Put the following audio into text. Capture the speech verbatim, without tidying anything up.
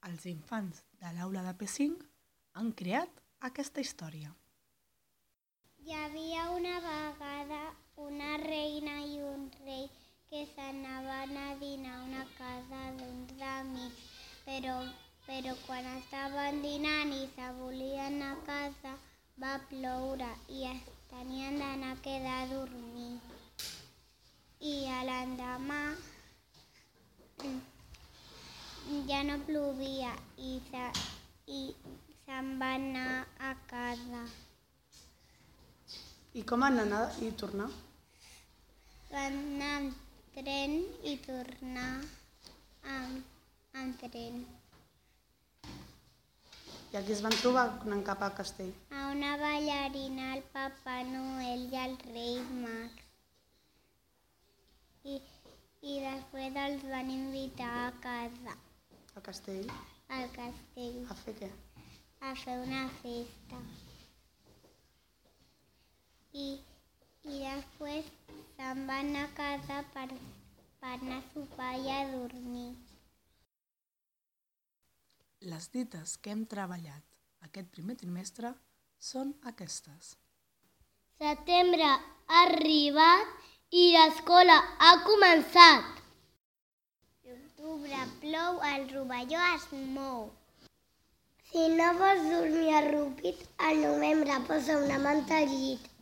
els infants de l'aula de P cinc han creat aquesta història. Hi havia una vegada una reina i un rei que s'anaven a dinar a una casa d'uns amics, però, però quan estaven dinant i se volien anar a casa va ploure i es tenien d'anar a quedar a dormir. I a l'endemà ja no plovia i, se, i se'n van anar a casa. I com van anar i tornar? Van anar amb tren i tornar amb, amb tren. I aquí es van trobar anant cap al castell? A una ballarina, el Papa Noel i els Reis Mags. I, i després els van invitar a casa, Al castell? al castell, A fer què? a fer una festa. I, i després se'n van a casa per, per anar a sopar i a dormir. Les dites que hem treballat aquest primer trimestre són aquestes. Setembre ha arribat i l'escola ha començat. L'octubre plou, el rovelló es mou. Si no vols dormir arrupit, al novembre posa una manta al llit.